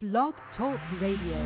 Blog Talk Radio.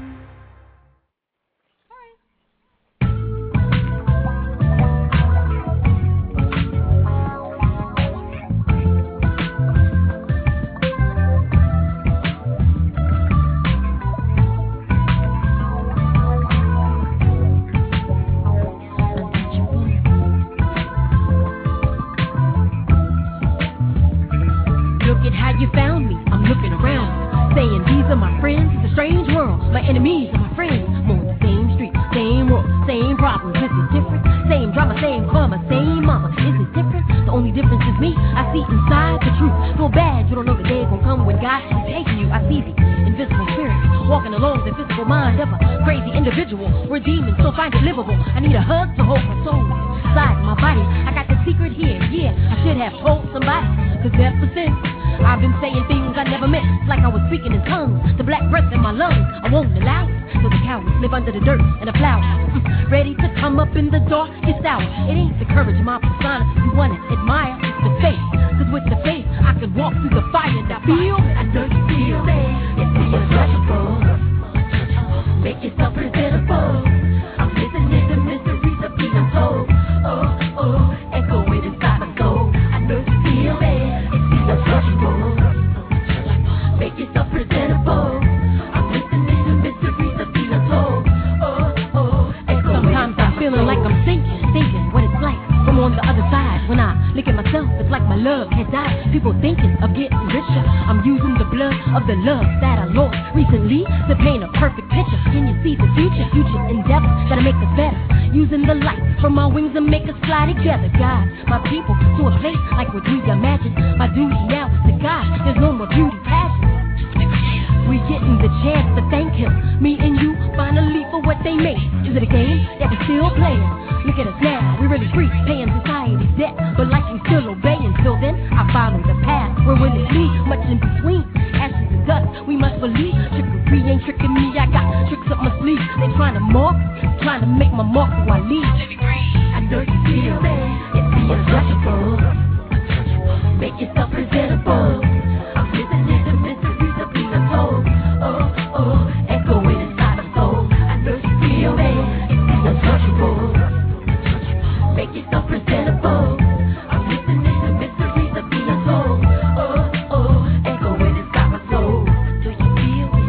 Look at how you found me. I'm looking around, saying these are my friends. It's a strange world. My enemies are my friends. I'm on the same street, same world, same problems. Is it different? Same drama, same karma, same mama. Is it different? The only difference is me. I see inside the truth. Feel bad, you don't know the day gon' come when God is taking you. I see the invisible spirits walking along the physical mind of a crazy individual. We're demons, so find it livable. I need a hug to hold my soul inside my body. I got the secret here. Yeah, I should have told somebody, 'cause ever since I've been saying things I never meant. It's like I was speaking in tongues. The black breath in my lungs, I won't allow it. So the cowards live under the dirt and the flowers. Ready to come up in the darkest hour. It ain't the courage, my persona you wanna admire. It's the faith, 'cause with the faith I could walk through the fire. And I feel, I know you feel it. It's untouchable. Make yourself presentable. I'm listening to mysteries of being untold. Oh, oh, echoing inside my soul. I know you feel it. It's untouchable. Make yourself presentable. I'm listening to mysteries of being untold. Oh, oh, echoing. Sometimes I'm feeling like I'm thinking what it's like from on the other side. When I look at myself, it's like my love has died. People thinking of getting richer. I'm using the blood of the love that I lost recently to paint a perfect picture. Can you see the future? Future endeavors that'll make us better. Using the light from my wings and make us fly together. God, my people, to a place like what we imagine. My duty now is to God. There's no more beauty passion. We getting the chance to thank him. Me and you finally for what they made. Is it a game that we're still playing? Look at us now, we're really free, paying society's debt, but like we still obey. Until then, I follow the path. Where will it lead? Much in between. Ashes and dust, we must believe. Trickery ain't tricking me. I got tricks up my sleeve. They trying to mark, trying to make my mark before I leave. I know you feel it. It's the untouchable. Make yourself presentable. I'm listening to mysteries of being untold. Oh, oh, echoing inside my soul. I know you feel it. It's the untouchable. Make yourself presentable. I'm listening to mysteries of being untold. Oh, oh, echoing inside my soul. Do you feel it?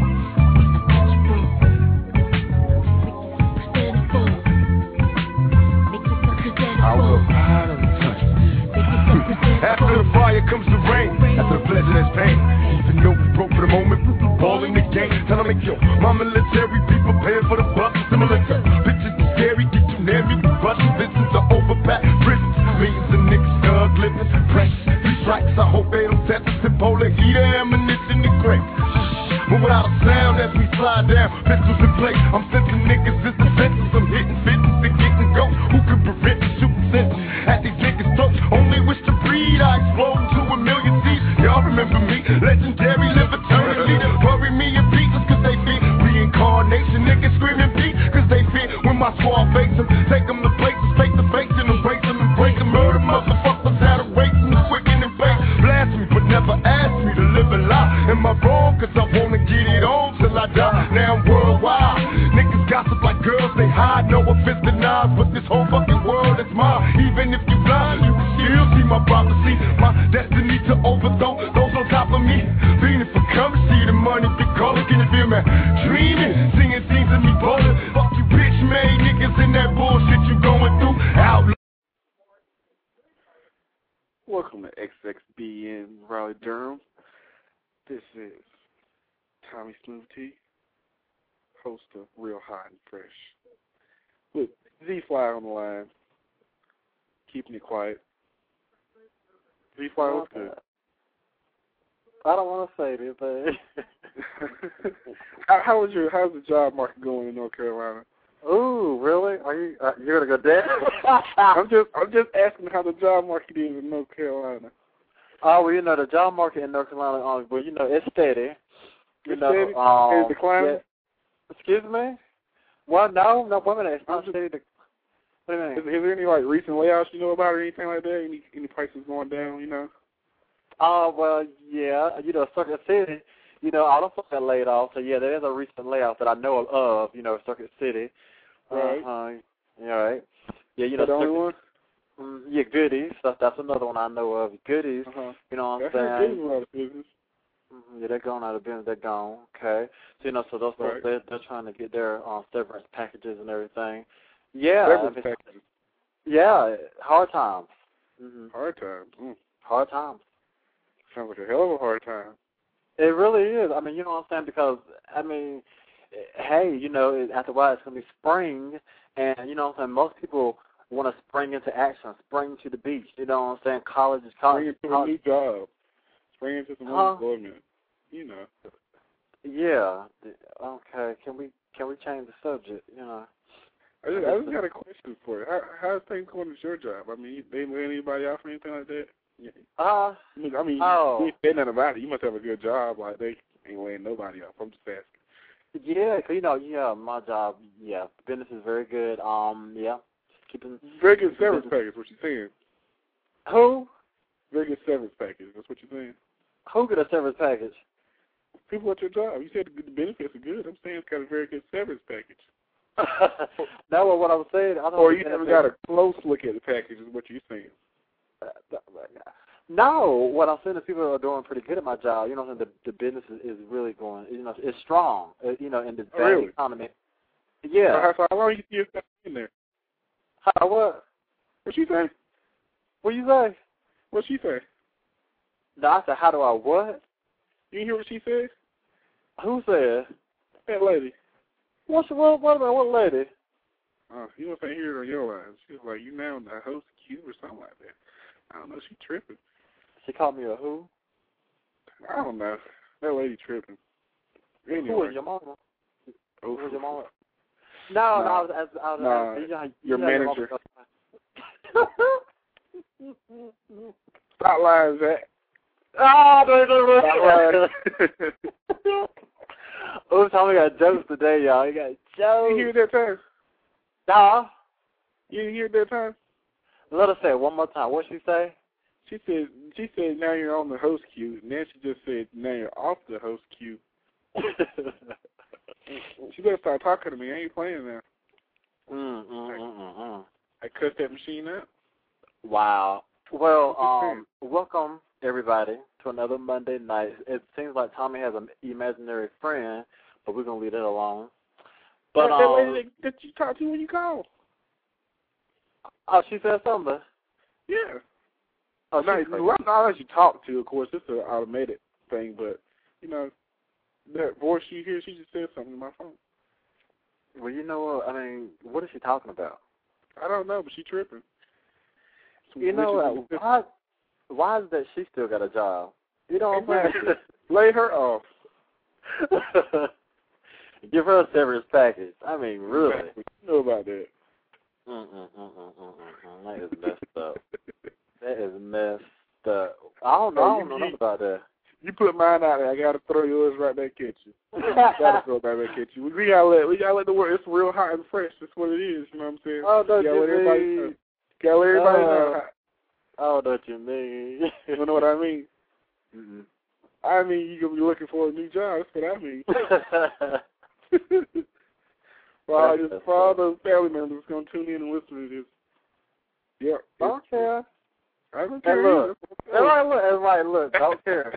It's untouchable. Make yourself presentable. I will hide on the touch. After the fire comes the rain. After the pleasure there's pain. Even though we broke for the moment, we ball in the game. Tell them make yo, my military people paying for the bus. Similar to bitches too scary, get too near me. We rushing business to overpack prisons. Millions of niggas thug living precious. These strikes, I hope they don't test us. And polar heater ammunition and crates. But without a sound as we slide down, pistols in place. I'm sensing niggas is defenseless. I'm hitting fences and getting ghosts. Who could prevent the shooting senses at these niggas' throats? Only wish to breed. I explode to a million teeth. Y'all remember me, legendary, live eternally. Bury me in pieces 'cause they fear reincarnation. Niggas screaming beat 'cause they fear when my squad face them. Take them to places, face to face and embrace them and break them. Murder motherfuckers out of race and wicked and fake. Blast me but never ask me to live a lie. Am I wrong? 'Cause I wanna get it on till I die. Now I'm worldwide. Niggas gossip like girls, they hide. No offense to knives, but this whole fucking world is mine. Even if you blind, you can still see my prophecy. My destiny to overthrow those on top of me. Fiending for currency, the money, big color, can you feel me? Dreaming, singing things of me ballin'. Fuck you bitch made niggas in that bullshit you going through. Out. Welcome to XXBN Raleigh Durham. This is Tommy Smooth T, host of Real Hot and Fresh, with Z-Fly on the line, keeping it quiet. Z-Fly, what's good? I don't want to say anything. How's the job market going in North Carolina? Ooh, really? Are you you're gonna go dead? I'm just asking how the job market is in North Carolina. Oh, well, the job market in North Carolina, well, it's steady. It's steady? It's declining? Yeah. Excuse me? Well, no, wait a minute. It's not steady. What do you mean? Is there any recent layoffs you know about or anything like that? Any prices going down? Well, yeah. Circuit City you know, all the folks got laid off. So, yeah, there is a recent layoff that I know of, you know, Circuit City. Right. Yeah, right. Yeah, you know, the only one? Yeah, Goodies. That's another one I know of. Goodies. You know what I'm saying? Goodies out of business. Yeah, they're gone out of business. They're gone. Okay. So, you know, so those folks, Right. they're trying to get their severance packages and everything. Yeah. Severance packages. Yeah, hard times. Hard times. Hard times. Sounds like a hell of a hard time. It really is. I mean, you know what I'm saying? Because, I mean, hey, you know, after a while it's going to be spring, and, you know what I'm saying, most people want to spring into action, spring to the beach. You know what I'm saying? College is college. Spring into a new job. Spring into some new employment. You know. Yeah. Okay. Can we change the subject? You know. I just got a question for you. How's things going at your job? I mean, they let anybody out for anything like that? Yeah. I mean, you ain't saying nothing about it. You must have a good job. Like, they ain't laying nobody off. I'm just asking. Yeah, you know, my job, business is very good. Keeping very good severance package. What you saying? Who? Very good severance package. That's what you're saying. Who get a severance package? People at your job. You said the benefits are good. I'm saying it's got a very good severance package. No, what I was saying. Or you never got a close look at the package. Is what you're saying. No, what I'm saying is people are doing pretty good at my job. You know, the business is really going. You know, it's strong. You know, in the bad economy. Yeah. So how long you see yourself in there? How what? What she say? What you say? What she say? No, I said, how do I what? You hear what she said? Who said? That lady. What lady? You must ain't hear it on your line. She was like, you now in the host queue or something like that. I don't know. She tripping. She called me a who? I don't know. That lady tripping. Anyway. Who was your mama? Who was your mama? No, I was your manager. Stop lying, Zach. Oh, Tommy got jokes today, y'all. He got jokes. You hear that time? Nah. You didn't hear that time? Let her say it one more time. What she say? She said now you're on the host queue, and then she just said now you're off the host queue. She better start talking to me. I ain't playing now. I cut that machine up. Wow. Well, welcome everybody to another Monday night. It seems like Tommy has an imaginary friend, but we're gonna leave it alone. But that lady that you talked to when you called. Oh, she said something. Yeah. Oh, not as you talk to, of course, it's an automated thing, but you know that voice you hear, she just said something to my phone. Well, you know, I mean, what is she talking about? I don't know, but she tripping. You know, why is that she still got a job? You know what I'm saying? Lay her off. Give her a severance package. I mean, really. You know about that. That is messed up. That is messed up. I don't know nothing about that. You put mine out there, I gotta throw yours right back at you. Gotta throw it right back at you. We gotta let the world. It's real hot and fresh. That's what it is. You know what I'm saying? Oh, don't you mean? Gotta let everybody know. Oh, don't you mean? You know what I mean? I mean, you gonna be looking for a new job. That's what I mean. For all those family members gonna tune in and listen to this. Yep. Don't care. I don't care. Everybody look. Don't care.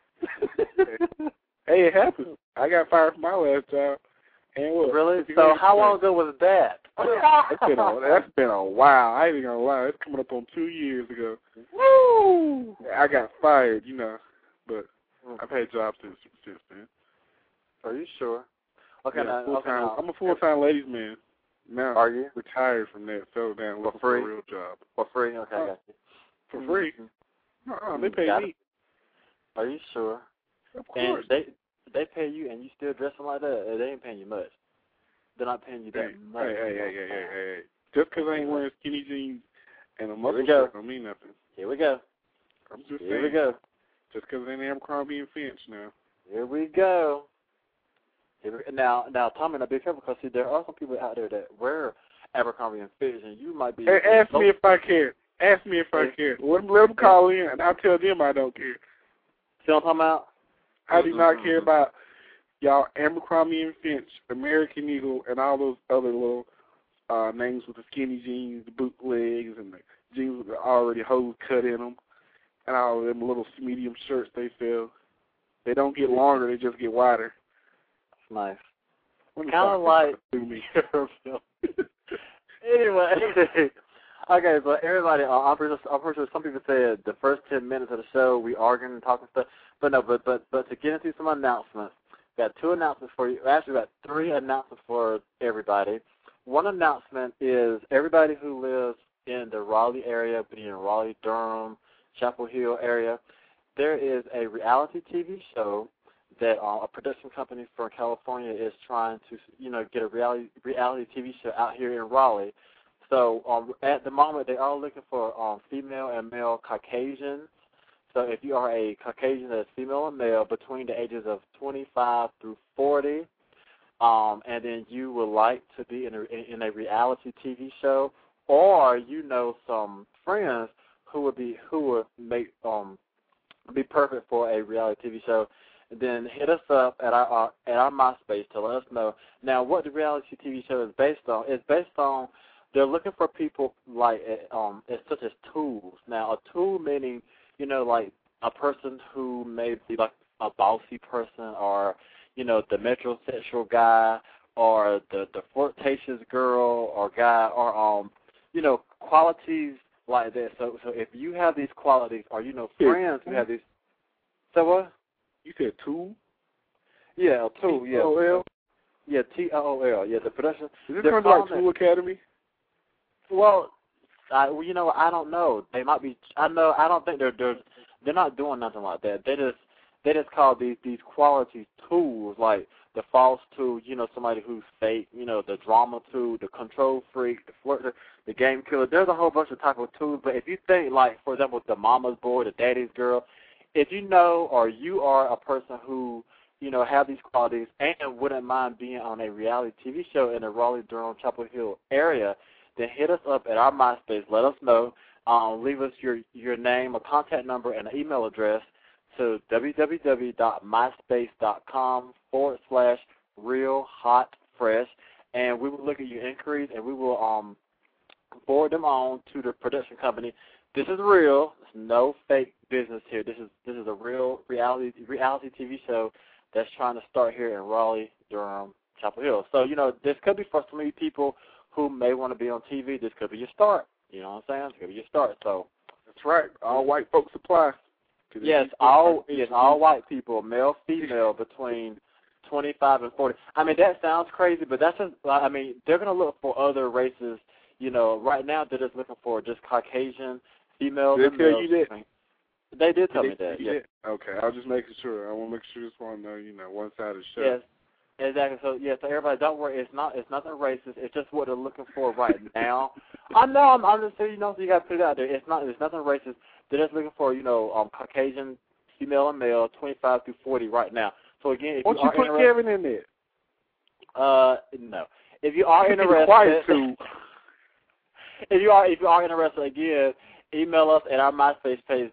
Hey, it happens. I got fired from my last job. And what? Really? So how long ago was that? That's been a while. I ain't even gonna lie. It's coming up on 2 years ago. Woo! I got fired, you know, but I've had jobs since then. Are you sure? Okay, yeah, I'm a full-time ladies man. Now, are you? Retired from that, settled down, looking for a real job. For free? Okay, I got you. For free? They pay me. Are you sure? Of course. And they pay you and you still dressing like that? They ain't paying you much. They're not paying you that much. Hey. Just because I ain't wearing skinny jeans and a muscle shirt don't mean nothing. Here we go. I'm just saying. Here we go. Just because it ain't Abercrombie and Finch now. Here we go. Now, Tommy, now be careful because see, there are some people out there that wear Abercrombie and Fitch, and you might be. Hey, ask me if I care. Ask me if I care. Let them call in, and I'll tell them I don't care. See what I'm talking about? I do not care about y'all Abercrombie and Finch, American Eagle, and all those other little names with the skinny jeans, the bootlegs, and the jeans with the already holes cut in them, and all of them little medium shirts they sell. They don't get longer; they just get wider. That's nice. Kind of like. Anyway, okay, but everybody, I'm pretty sure some people said the first 10 minutes of the show we arguing and talking stuff, but no, but to get into some announcements, we got 2 announcements for you. Actually, we got 3 announcements for everybody. One announcement is everybody who lives in the Raleigh area, being Raleigh, Durham, Chapel Hill area, there is a reality TV show that a production company from California is trying to, get a reality TV show out here in Raleigh. So at the moment, they are looking for female and male Caucasians. So if you are a Caucasian that is female and male between the ages of 25 through 40, and then you would like to be in a reality TV show, or some friends who would be perfect for a reality TV show, then hit us up at our MySpace to let us know. Now, what the reality TV show is based on, they're looking for people like it's such as tools. Now, a tool meaning, like a person who may be like a bossy person, or the metrosexual guy, or the flirtatious girl or guy, or qualities like that. So if you have these qualities, or friends who have these. So what? You said tool? Yeah, tool. Yeah. T-O-L? Yeah, T-O-O-L. Yeah, the production. Is it kind of like Tool Academy? Well, I don't know. They might be. I don't think they're not doing nothing like that. They just call these quality tools, like the false tool. Somebody who's fake. The drama tool, the control freak, the flirter, the game killer. There's a whole bunch of type of tools. But if you think, like, for example, the mama's boy, the daddy's girl, if or you are a person who have these qualities and wouldn't mind being on a reality TV show in the Raleigh, Durham, Chapel Hill area, then hit us up at our MySpace. Let us know. Leave us your name, a contact number, and an email address to www.myspace.com/realhotfresh, and we will look at your inquiries, and we will forward them on to the production company. This is real. There's no fake business here. This is a real reality TV show that's trying to start here in Raleigh, Durham, Chapel Hill. So, this could be for some of you people who may want to be on TV. This could be your start. You know what I'm saying? This could be your start. So that's right. All white folks apply. Yes, all white people, male, female, between 25 and 40. I mean, that sounds crazy, but that's just. I mean, they're gonna look for other races. Right now they're just looking for just Caucasian females. Did they tell you that? They did tell me that. Yeah. Okay, I was just making sure. I want to make sure. Just want to know, one side of the show. Yes. Exactly. So so everybody, don't worry. It's nothing racist. It's just what they're looking for right now. I know. I'm just saying. So you got to put it out there. It's nothing racist. They're just looking for Caucasian female and male, 25 through 40 right now. So again, if why don't you put Kevin in there? No. If you are interested, if you are interested, again, email us at our MySpace page,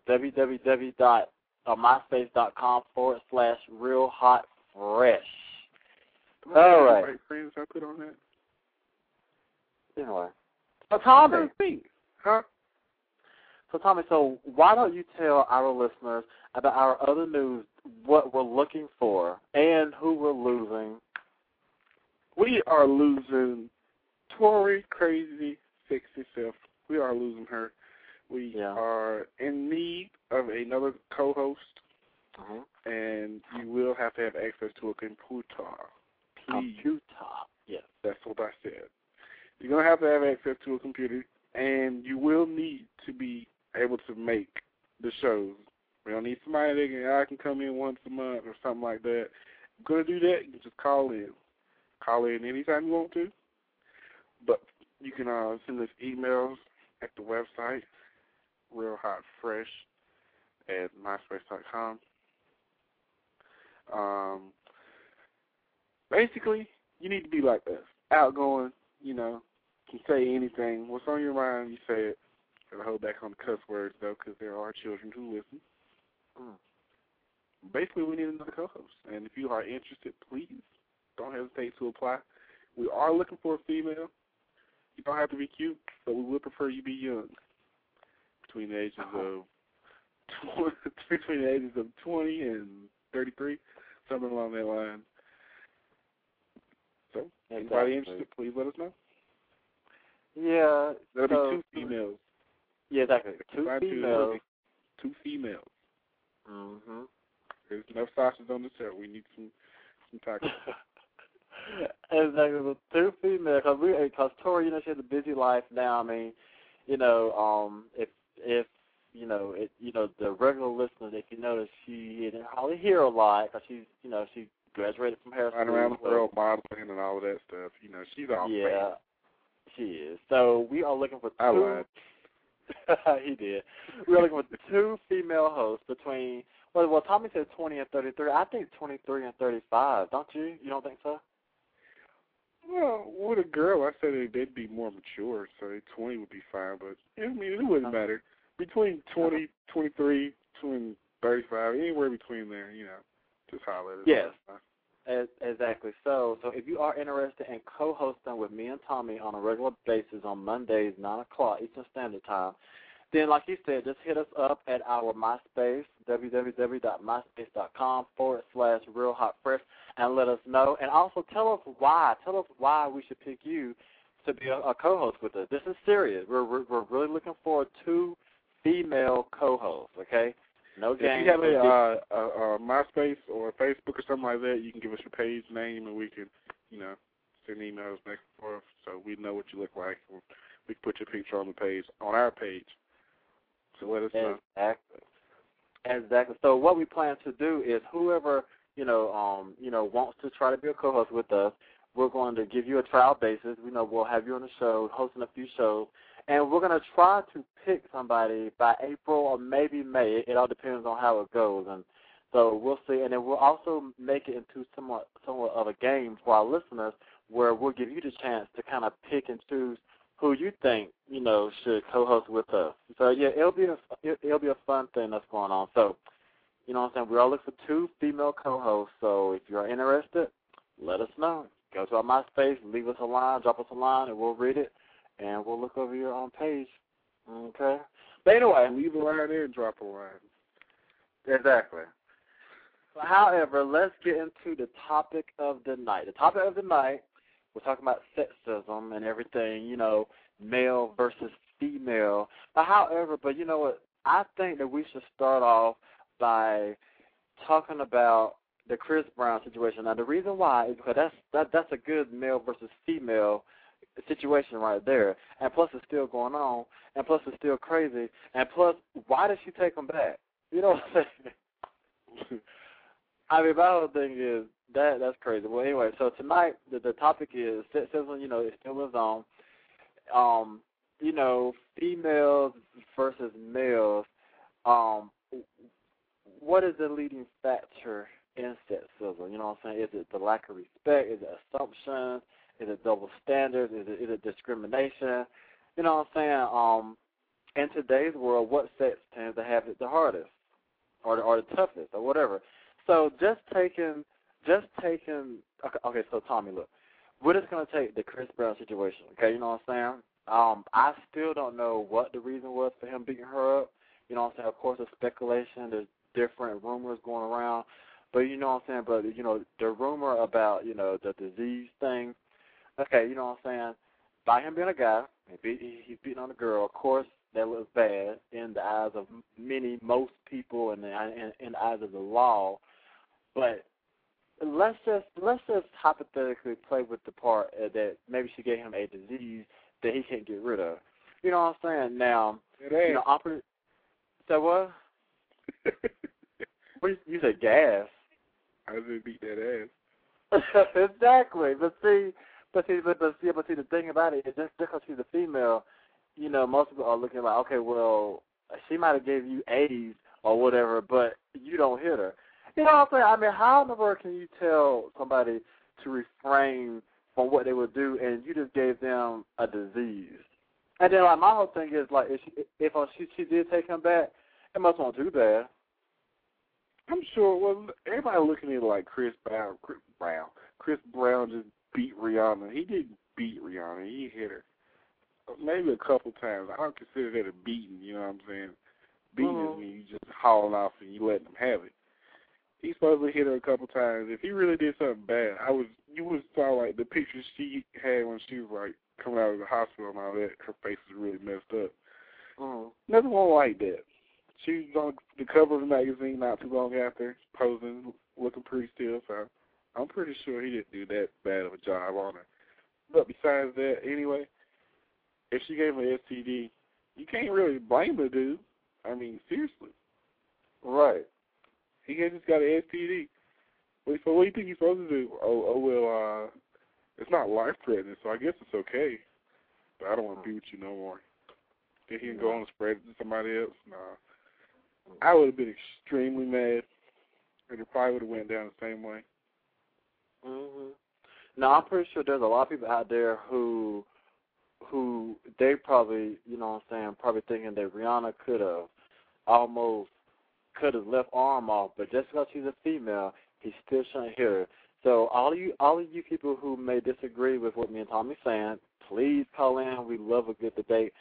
www.myspace.com/realhotfresh. All right. Friends I put on that. Anyway. So Tommy. Huh? So Tommy, why don't you tell our listeners about our other news, what we're looking for, and who we're losing? We are losing Tori Crazy Sexy Self. We are losing her. We are in need of another co-host, and you will have to have access to a computer. Please. Yes. That's what I said. You're going to have access to a computer, and you will need to be able to make the shows. We don't need somebody that I can come in once a month or something like that. If you're going to do that, you can just call in. Call in anytime you want to. But you can send us emails at the website, realhotfresh@myspace.com. Basically, you need to be like us. Outgoing, can say anything. What's on your mind, you say it. Gotta hold back on the cuss words, though, because there are children who listen. basically we need another co-host. And if you are interested, please don't hesitate to apply. We are looking for a female. You don't have to be cute, but we would prefer you be young, between the ages of 20 and 33, something along that line. So, anybody interested, please let us know. Yeah. There'll be 2 females. Yeah, exactly. 2 females. 2 females. Mm-hmm. There's enough sausage on the show. We need some tacos. Exactly. With 2 females, because Tori, she has a busy life now. I mean, if the regular listeners, if you notice, she didn't hardly hear a lot because she graduated from hair school. Running around the world modeling and all of that stuff. She's all yeah, she is. So we are looking for 2. I lied. He did. We are looking for 2 female hosts between. Well, Tommy said 20 and 33. I think 23 and 35. Don't you? You don't think so? Well, with a girl, I said they'd be more mature, so 20 would be fine. But it wouldn't matter. Between 20, 23, 35, anywhere between there, just holler at us. Yes, exactly. So if you are interested in co-hosting with me and Tommy on a regular basis on Mondays, 9 o'clock Eastern Standard Time, then, like you said, just hit us up at our MySpace, www.myspace.com/RealHotFresh, and let us know. And also tell us why. Tell us why we should pick you to be a co-host with us. This is serious. We're really looking for 2 female co-hosts, okay? No games. If you have a MySpace or Facebook or something like that, you can give us your page name, and we can, send emails back and forth so we know what you look like. We can put your picture on the page, on our page. So let us know. Exactly. So what we plan to do is whoever, wants to try to be a co-host with us, we're going to give you a trial basis. We'll have you on the show, hosting a few shows. And we're going to try to pick somebody by April or maybe May. It all depends on how it goes. And so we'll see. And then we'll also make it into somewhat of a game for our listeners where we'll give you the chance to kind of pick and choose who you think, should co-host with us. So, yeah, it'll be a fun thing that's going on. So, what I'm saying? We're all looking for 2 female co-hosts. So if you're interested, let us know. Go to our MySpace, leave us a line, drop us a line, and we'll read it. And we'll look over your page, okay? But anyway. Leave a line there and drop a line. Exactly. However, let's get into the topic of the night. The topic of the night, we're talking about sexism and everything, male versus female. But you know what? I think that we should start off by talking about the Chris Brown situation. Now, the reason why is because that's a good male versus female situation right there, and plus it's still going on, and plus it's still crazy, and plus why did she take him back? You know what I'm saying? I mean, my whole thing is that's crazy. Well, anyway, so tonight the topic is sexism. It still lives on. Females versus males. What is the leading factor in sexism? You know what I'm saying? Is it the lack of respect? Is it assumptions? Is it double standards? Is it discrimination? You know what I'm saying? In today's world, what sex tends to have it the hardest or the toughest or whatever? So just taking okay, so Tommy, look, we're just going to take the Chris Brown situation, okay? You know what I'm saying? I still don't know what the reason was for him beating her up. You know what I'm saying? Of course, there's speculation. There's different rumors going around. But you know what I'm saying? But, the rumor about, the disease thing, okay, you know what I'm saying? By him being a guy, he's beating on a girl. Of course, that looks bad in the eyes of most people and in the eyes of the law. But let's just hypothetically play with the part that maybe she gave him a disease that he can't get rid of. You know what I'm saying? Now, so what? You said gas. I just beat that ass. Exactly. But see, the thing about it is just because she's a female, most people are looking like, okay, well, she might have gave you AIDS or whatever, but you don't hit her. You know what I'm saying? I mean, how in the world can you tell somebody to refrain from what they would do, and you just gave them a disease? And then, my whole thing is, if she did take him back, it must not too bad. I'm sure. Well, everybody looking at it like Chris Brown. Chris Brown just beat Rihanna. He didn't beat Rihanna. He hit her maybe a couple times. I don't consider that a beating. You know what I'm saying? Beating is when you just hauling off and you let them have it. He supposedly hit her a couple times. If he really did something bad, you would saw like the pictures she had when she was like coming out of the hospital and all that. Her face was really messed up. Nothing wrong like that. She was on the cover of the magazine not too long after, posing, looking pretty still. So I'm pretty sure he didn't do that bad of a job on her. But besides that, anyway, if she gave him an STD, you can't really blame the dude. I mean, seriously. Right. He just got an STD. So what do you think he's supposed to do? Well, it's not life-threatening, so I guess it's okay. But I don't want to be with you no more. Think he can go on and spread it to somebody else? Nah. I would have been extremely mad, and it probably would have went down the same way. Now, I'm pretty sure there's a lot of people out there who they probably, you know what I'm saying, probably thinking that Rihanna could have cut his left arm off, but just because she's a female, he still shouldn't hit her. So all of you people who may disagree with what me and Tommy's saying, please call in. We love a good debate.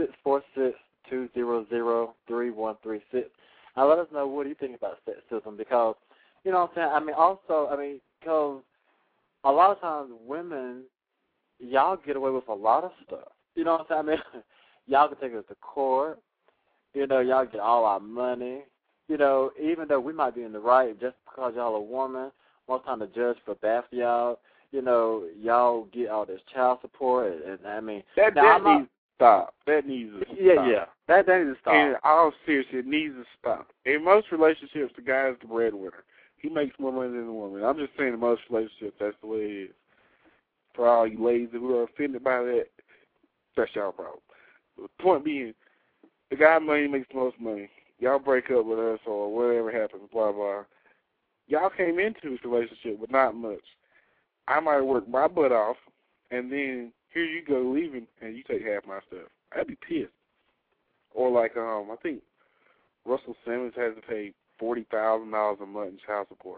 646-200-3136. Now let us know, what do you think about sexism? Because, you know what I'm saying, because a lot of times women, y'all get away with a lot of stuff. You know what I'm saying? Y'all can take us to court. You know, y'all get all our money. You know, even though we might be in the right, just because y'all a woman, most time the judge for bad for y'all. You know, y'all get all this child support, and I mean, that needs to stop. That needs to stop. Yeah, that needs to stop. In all seriousness, it needs to stop. In most relationships, the guy is the breadwinner. He makes more money than the woman. I'm just saying, in most relationships, that's the way it is. For all you ladies who are offended by that, that's y'all problem. The point being, the guy makes the most money. Y'all break up with us or whatever happens, blah, blah. Y'all came into this relationship with not much. I might work my butt off, and then here you go leaving, and you take half my stuff. I'd be pissed. Or like, I think Russell Simmons has to pay $40,000 a month in child support.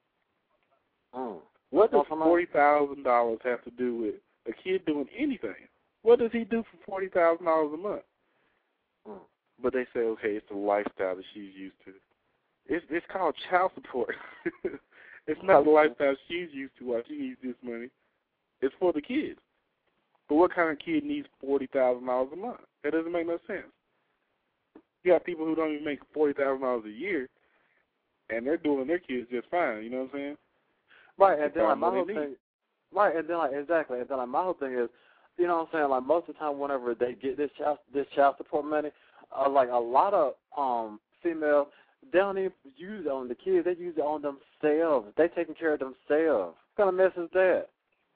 What does $40,000 have to do with a kid doing anything? What does he do for $40,000 a month? But they say, okay, it's the lifestyle that she's used to. It's called child support. It's not the lifestyle she's used to while she needs this money. It's for the kids. But what kind of kid needs $40,000 a month? That doesn't make no sense. You got people who don't even make $40,000 a year, and they're doing their kids just fine. You know what I'm saying? Right, and then like my whole thing. Right, and then like exactly, and then like my whole thing is, you know what I'm saying? Like most of the time, whenever they get this child support money, like a lot of females, they don't even use it on the kids. They use it on themselves. They taking care of themselves. What kind of mess is that?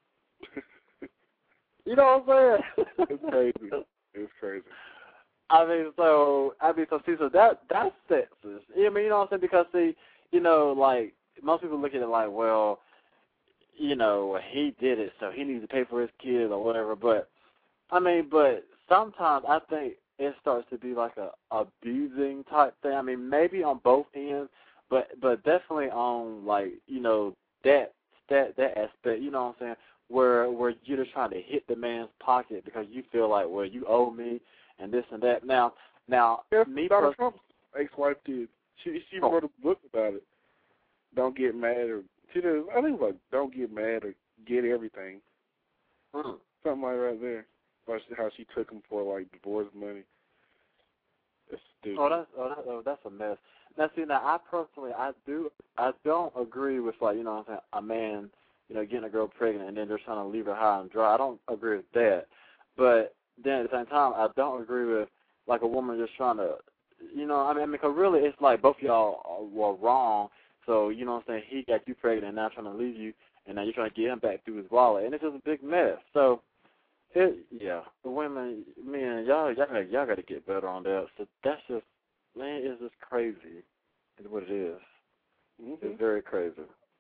You know what I'm saying? It's crazy. It's crazy. So that's sexist. I mean, you know what I'm saying? Because see, you know, like most people look at it like, well, you know, he did it, so he needs to pay for his kids or whatever. But I mean, but sometimes I think it starts to be like a abusing type thing. I mean, maybe on both ends, but definitely on like, you know, that aspect. You know what I'm saying? Where you're just trying to hit the man's pocket because you feel like, well, you owe me and this and that. Now, me Donald Trump's ex-wife did. She wrote a book about it. Don't get mad, or she does. I think it was like Don't Get Mad or Get Everything. Something like right there. About how she took him for like divorce money. That's stupid. That's a mess. Now, see, I personally, I don't agree with, like, you know what I'm saying, a man, you know, getting a girl pregnant and then they're trying to leave her high and dry. I don't agree with that. But then at the same time, I don't agree with, like, a woman just trying to, you know, I mean, because really it's like both of y'all were wrong. So, you know what I'm saying, he got you pregnant and now trying to leave you, and now you're trying to get him back through his wallet. And it's just a big mess. So, the women, man, y'all got to get better on that. So that's just, man, it's just crazy. Is what it is. It's very crazy.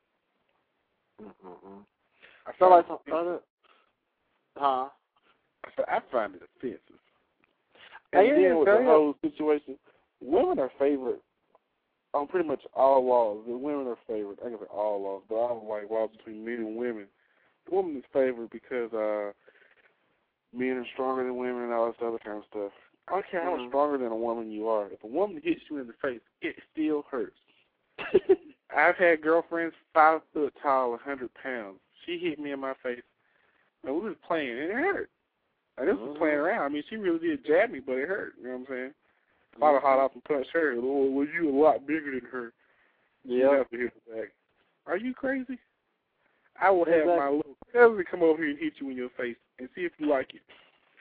I feel like some other, I find it offensive. And then with the whole situation, women are favored on pretty much all laws. The women are favored. I guess all laws, but I don't like laws between men and women. The woman is favored because men are stronger than women and all this other kind of stuff. I don't care how much stronger than a woman you are. If a woman hits you in the face, it still hurts. I've had girlfriends 5 foot tall, 100 pounds. She hit me in my face. And we was playing, and it hurt. And this was playing around. I mean, she really did jab me, but it hurt. You know what I'm saying? If I'd have hot off and punched her, well, you a lot bigger than her. Yeah. You have to hit her back. Are you crazy? I will have my little cousin come over here and hit you in your face and see if you like it.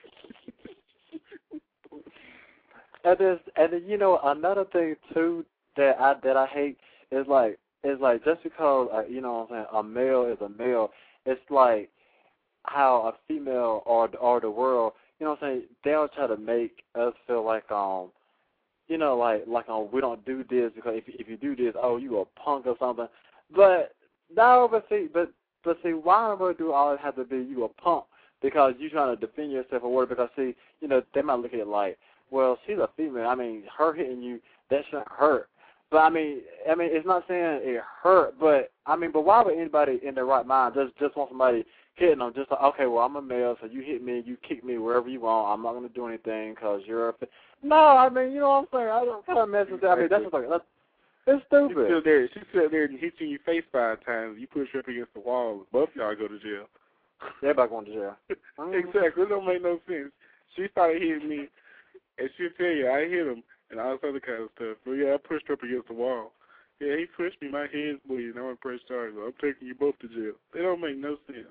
And then, you know, another thing too that I hate is like just because you know what I'm saying, a male is a male, it's like how a female or the world, you know what I'm saying, they'll try to make us feel like you know, like we don't do this because if you do this, oh, you a punk or something. But no, but see, why do always have to be you a punk? Because you trying to defend yourself or whatever. Because see, you know, they might look at it like, well, she's a female. I mean, her hitting you, that shouldn't hurt. But I mean, it's not saying it hurt. But why would anybody in their right mind just want somebody hitting them? Just like, okay, well, I'm a male, so you hit me, you kick me wherever you want. I'm not gonna do anything because you're a. No, I mean, you know what I'm saying. I don't kind of mess with that. I mean, that's just like it's stupid. She sat there and hit you in your face 5 times. You push her up against the wall. Both y'all go to jail. Everybody going to jail. Exactly. It don't make no sense. She started hitting me, and she'll tell you I hit him and all this other kind of stuff. But yeah, I pushed her up against the wall. Yeah, he pushed me. My head's bleeding. I want to press charges. I'm taking you both to jail. They don't make no sense.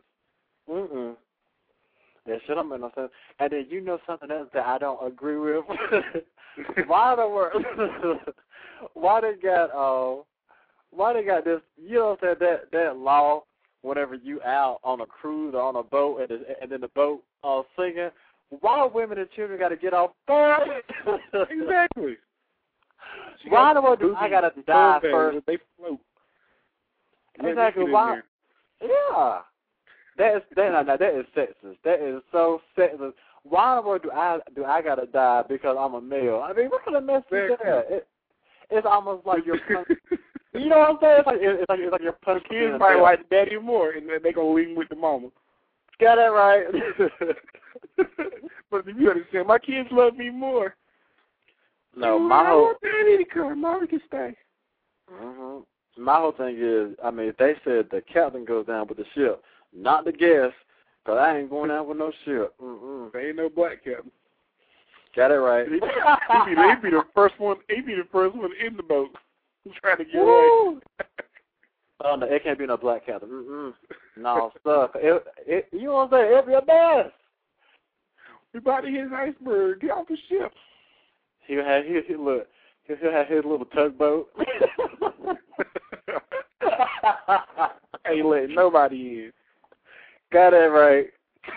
That shit don't make no sense. And then you know something else that I don't agree with. Why they got this? You know what I'm saying? That law. Whenever you out on a cruise or on a boat and then the boat sinking, why women and children got to get off first? Exactly. Why the world do I got to die first? They float. Exactly. Why? Yeah. That is sexist. That is so sexist. Why in the world do I got to die because I'm a male? I mean, what kind of mess is that? It's almost like you're. You know what I'm saying? It's like you're punching. Kids might like daddy more, and they gonna leave him with the mama. Got that right. But if you understand, my kids love me more. No, my whole. Daddy to come, mama can stay. My whole thing is, I mean, they said the captain goes down with the ship, not the guest, because I ain't going down with no ship. There ain't no black captain. Got it right. He'd be the first one. He'd be the first one in the boat. Trying to get away. Oh, no, it can't be no black captain. No, stuff. You know what I'm saying? It'll be a mess. We about to hit his iceberg. Get off the ship. He'll have his little tugboat. Ain't letting nobody in. Got it right.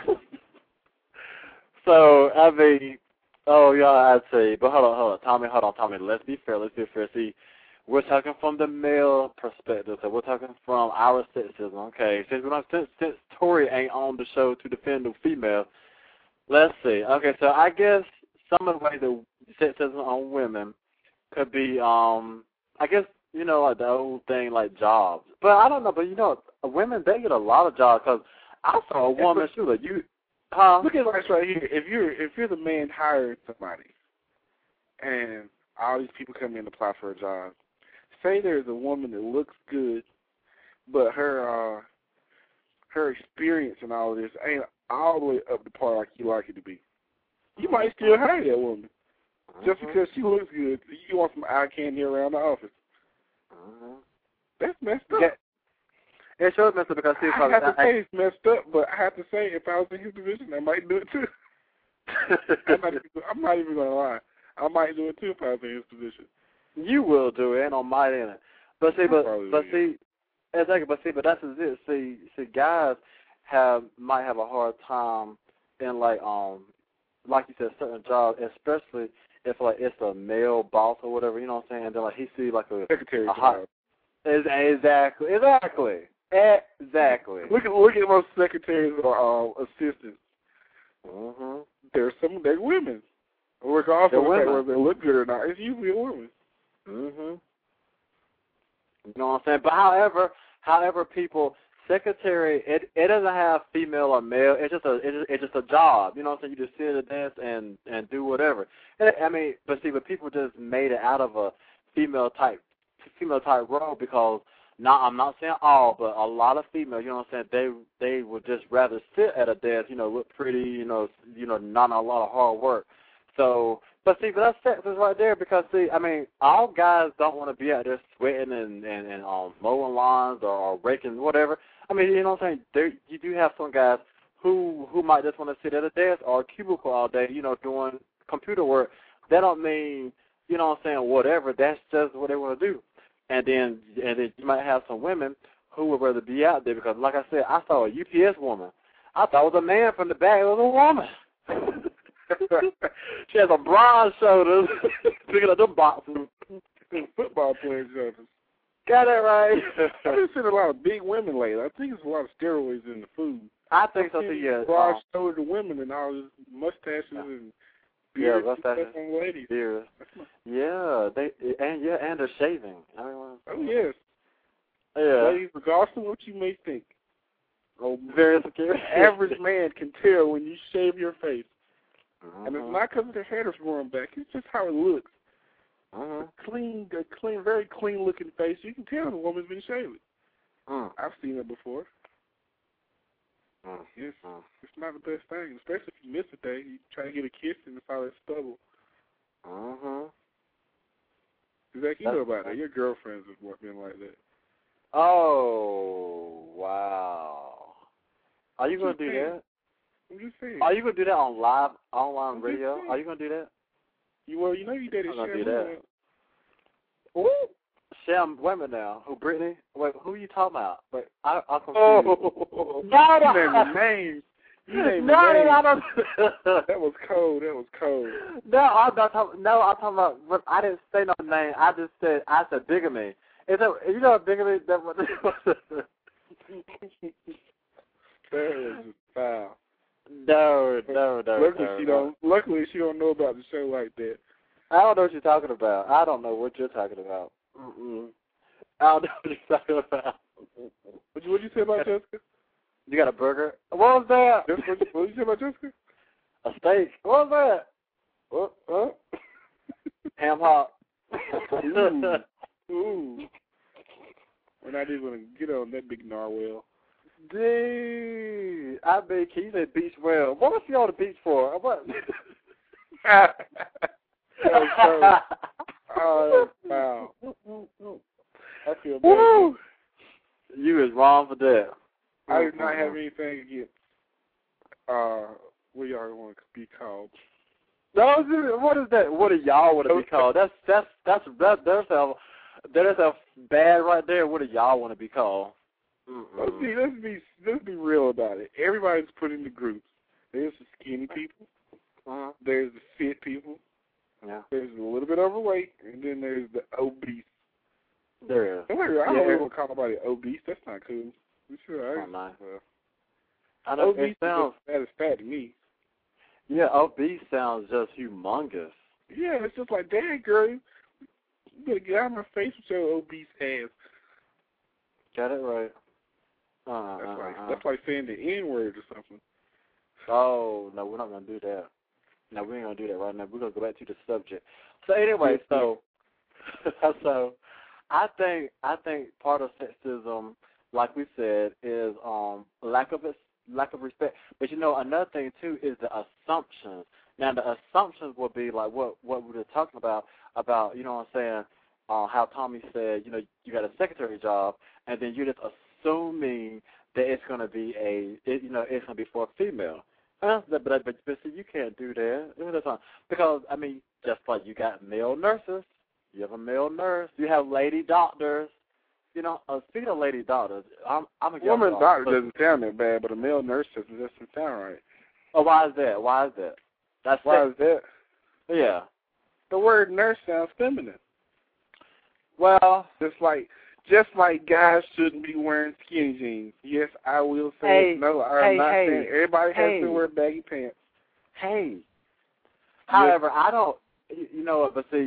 So, I mean, oh, y'all, I'd say, but hold on, Tommy, let's be fair. See, we're talking from the male perspective, so we're talking from our sexism, okay? Since Tori ain't on the show to defend the female, let's see. Okay, so I guess some of the ways that sexism on women could be, I guess, you know, like the old thing, like jobs. But I don't know, but you know, women, they get a lot of jobs, because I saw a woman, she was like, look at this right here. If you're the man hiring somebody, and all these people come in to apply for a job, say there's a woman that looks good, but her experience and all of this ain't all the way up to par like you like it to be. You might still hire that woman just because she looks good. You want some eye candy around the office. That's messed up. Yeah. It sure messed up because I have to say it's messed up, but I have to say if I was in his position, I might do it too. I'm not even gonna lie. I might do it too if I was in his position. You will do it, and on my end. But see, but that's it. See, guys might have a hard time in like you said, certain jobs, especially if like it's a male boss or whatever, you know what I'm saying? And then like he sees like a secretary. Exactly. Look at most secretaries or assistants. They're women. Regardless of whether they look good or not, it's usually a woman. You know what I'm saying? But however, people, secretary, it doesn't have female or male. It's just a job. You know what I'm saying? You just sit at the desk and do whatever. I mean, but people just made it out of a female type role because. Now, I'm not saying all, but a lot of females, you know what I'm saying, they would just rather sit at a desk, look pretty, not a lot of hard work. So, but that's sexist right there because, I mean, all guys don't want to be out there sweating and mowing lawns or raking whatever. I mean, you know what I'm saying, you do have some guys who might just want to sit at a desk or a cubicle all day, doing computer work. That don't mean, you know what I'm saying, whatever. That's just what they want to do. And then you might have some women who would rather be out there because, like I said, I saw a UPS woman. I thought it was a man from the back. It was a woman. She has a broad shoulders, picking up them boxes. Football playing shoulders. Got that right. I've been seeing a lot of big women lately. I think it's a lot of steroids in the food. I think so too, yeah. Broad shouldered women and all this mustaches and beards and stuff on ladies. Beards. Yeah, and they're shaving. I mean, oh yes. Yeah. Ladies, regardless of what you may think, very secure. Average man can tell when you shave your face, and it's Uh-huh. not because their hair is growing back. It's just how it looks. Uh-huh. A very clean looking face. You can tell the woman's been shaving. I've seen it before. Yes, it's not the best thing, especially if you miss a day. You try to get a kiss and it's all that stubble. Zach, you know about that. Your girlfriends have been like that. Oh, wow. Are you going to do that? I'm just saying. Are you going to do that on online radio? Are you going to do that? You dated I'm going to do Sharon. that. Ooh. Sham women now. Who, Brittany? Wait, who are you talking about? Wait, I'm confused. Oh, no, you named the names. You named the no, names. no. That was cold. No, I'm not talking. No, I'm talking about. I didn't say no name. I said bigamy. Is that you know what bigamy? That was. That was foul. No. Luckily, she don't know about the show like that. I don't know what you're talking about. I don't know what you're talking about. I don't know what you're talking about. What'd you say about Jessica? You got a burger? What was that? What did you say about Jessica? A steak. What was that? Ham hock. Ooh. We're not even going to get on that big narwhal. Dude, I mean, can you say beach well? What was she on the beach for? What? That was cold. Oh, wow. I feel bad. Woo! You is wrong for that. I do not have anything against what y'all want to be called. No, what is that? What do y'all want to be called? That's a bad right there. What do y'all want to be called? Let's be real about it. Everybody's put into groups. There's the skinny people. There's the fit people. Yeah. There's a little bit overweight, and then there's the obese. There is. I don't really want to call nobody obese. That's not cool. Sure, nice. I know obese sounds is fat to me. Yeah, obese sounds just humongous. Yeah, it's just like, dang, girl, you better get out of my face with your obese ass. Got it right. That's like saying the N-word or something. Oh, no, we're not going to do that. No, we ain't going to do that right now. We're going to go back to the subject. So anyway, so I think part of sexism, like we said, is lack of respect. But another thing too is the assumptions. Now the assumptions will be like what we were talking about you know what I'm saying, how Tommy said, you got a secretary job, and then you're just assuming that it's going to be it's going to be for a female. But see, you can't do that. Because I mean, just like you got male nurses, you have a male nurse, you have lady doctors. Speaking of lady doctors, I'm a woman doctor doesn't sound that bad, but a male nurse doesn't sound right. Oh, why is that? Why is that? Yeah. The word nurse sounds feminine. Well, just like guys shouldn't be wearing skinny jeans. Yes, I will say no. I'm not saying everybody has to wear baggy pants. However, I don't. But see,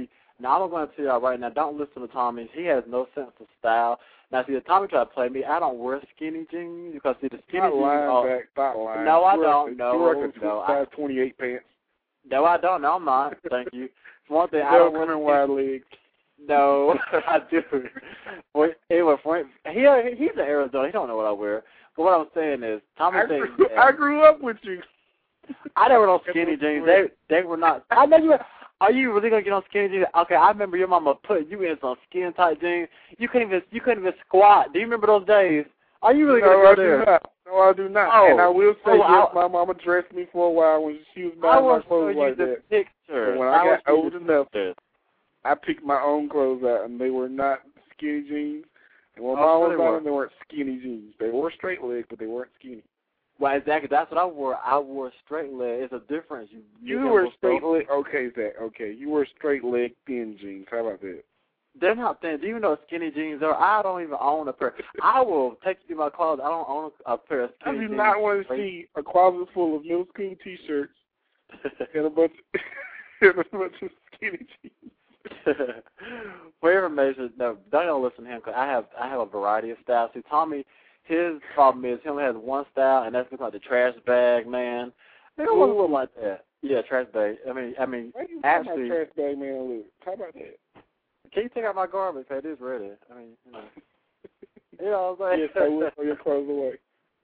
Now, I'm going to tell y'all right now, don't listen to Tommy. He has no sense of style. Now, see, if Tommy tried to play me, I don't wear skinny jeans because, see, the skinny jeans are... Stop lying. No, I don't. Size 28 pants. No, I don't. No, I'm not. Thank you. For one thing, I don't wear wide legs. No, I do. Well, anyway, he's in Arizona. He don't know what I wear. But what I'm saying is, Tommy thinks... I grew up with you. I never know skinny jeans. They were not... I know you... Are you really gonna get on skinny jeans? Okay, I remember your mama put you in some skin tight jeans. You couldn't even squat. Do you remember those days? Are you really gonna go there? No, I do not. Oh. And I will say, yes, my mama dressed me for a while when she was buying my clothes like that. Picture. But when I got old enough, I picked my own clothes out, and they were not skinny jeans. And when mom was buying them, they weren't skinny jeans. They were straight leg, but they weren't skinny. Well, exactly. That's what I wore. I wore straight leg. It's a difference. You were straight leg. Okay, Zach. Okay, you were straight leg thin jeans. How about that? They're not thin. Do you know what skinny jeans are? I don't even own a pair. I will take you to my closet. I don't own a pair of skinny jeans. I do not want to see a closet full of middle school T-shirts and a bunch of skinny jeans. Whatever measures. No, don't listen to him because I have a variety of styles. See, Tommy. His problem is he only has one style, and that's like the trash bag man. They don't want to look like that. Yeah, trash bag. I mean, why you actually, trash bag man look? How about that? Can you take out my garbage? It is ready. I mean, you know what I'm saying? Yes, I will throw your clothes away.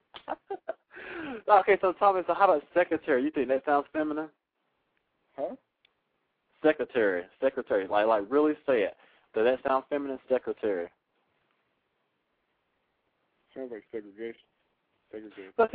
Okay, so Tommy, how about secretary? You think that sounds feminine? Huh? Secretary, like really say it. Does that sound feminine? Secretary. Sounds like segregation. But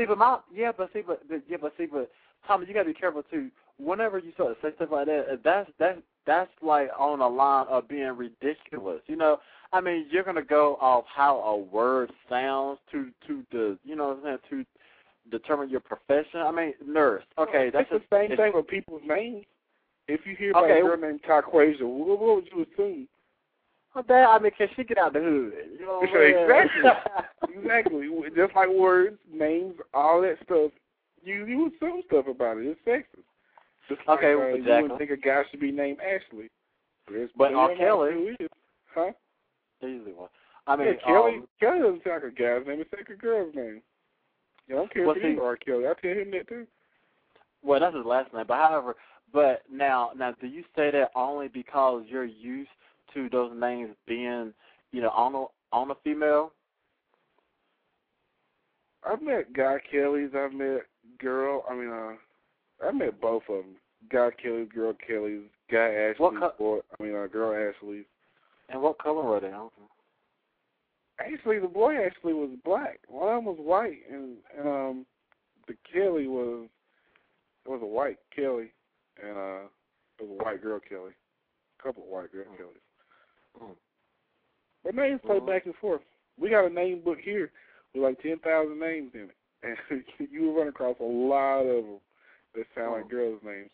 Tommy, you gotta be careful too. Whenever you sort of say stuff like that, that's like on a line of being ridiculous. You know, I mean, you're gonna go off how a word sounds to the, you know what I'm saying, to determine your profession. I mean, nurse. Okay, that's the same thing with people's names. If you hear about a girl named Taquasia, what would you assume? I mean, can she get out the hood? You know what I'm Exactly. Exactly. Just like words, names, all that stuff, you assume stuff about it. It's sexist. Just like, exactly. You wouldn't think a guy should be named Ashley. But R. Kelly. Huh? Easy one. I mean, Kelly doesn't sound like a guy's name. It's like a girl's name. I don't care if he's R. Kelly. I'll tell him that too. Well, that's his last name. But now, do you say that only because you're used to those names being, you know, on a female? I've met Guy Kellys. I've met I met both of them. Guy Kellys, girl Kellys, Guy Ashleys, girl Ashleys. And what color were they? Actually, the boy Ashley was black. One of them was white, and the Kelly was a white Kelly, and it was a white girl Kelly. A couple of white girl Kellys. But names play back and forth. We got a name book here with like 10,000 names in it, and you will run across a lot of them that sound like girls' names.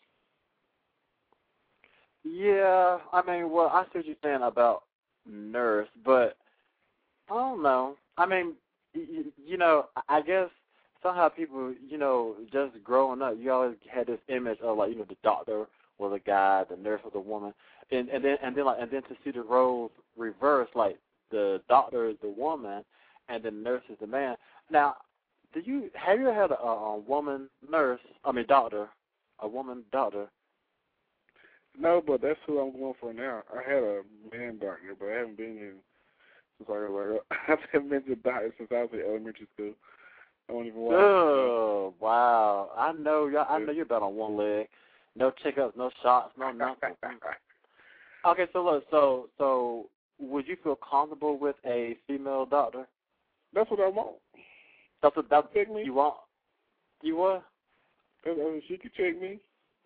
Yeah, I mean, well, I see what you're saying about nurse, but I don't know. I mean, you know, I guess somehow people, you know, just growing up, you always had this image of, like, you know, the doctor was a guy, the nurse was a woman, and then to see the roles reversed, like the doctor is the woman and the nurse is the man. Now, have you ever had a woman nurse? I mean, doctor, a woman doctor? No, but that's who I'm going for now. I had a man doctor, but I haven't been in since I haven't been to a doctor since I was in elementary school. I don't even watch. Oh, wow! I know you're about on one leg. No checkups, no shots, no nothing. Okay, so look, so would you feel comfortable with a female doctor? That's what I want. That's what you want. You what? She could check me.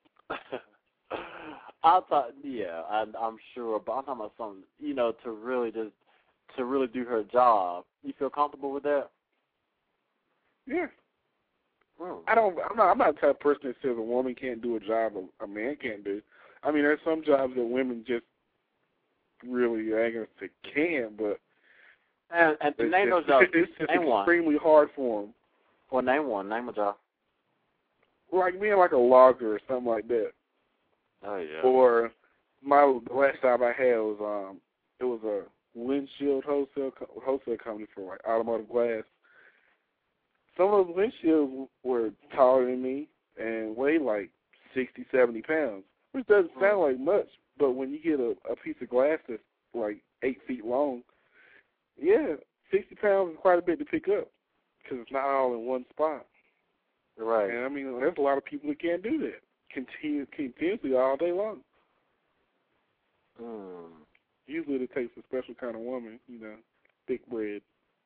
I'm sure, but I'm talking about something, you know, to really do her job. You feel comfortable with that? Yeah. I'm not the type of person that says a woman can't do a job a man can't do. I mean, there's some jobs that women just really, I ain't gonna say can, but and name those jobs. It's just extremely hard for them. Well, name one. Name a job. Like being like a logger or something like that. Oh yeah. Or The last job I had was it was a windshield wholesale company for like automotive glass. Some of those windshields were taller than me and weighed like 60, 70 pounds, which doesn't sound like much, but when you get a piece of glass that's like 8 feet long, yeah, 60 pounds is quite a bit to pick up because it's not all in one spot. Right. And I mean, there's a lot of people that can't do that continuously all day long. Usually it takes a special kind of woman, thick bread.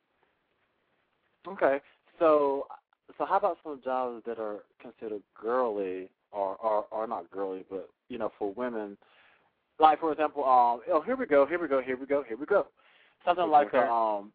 Okay. So how about some jobs that are considered girly or not girly, but, for women? Like, for example, here we go. Something like who?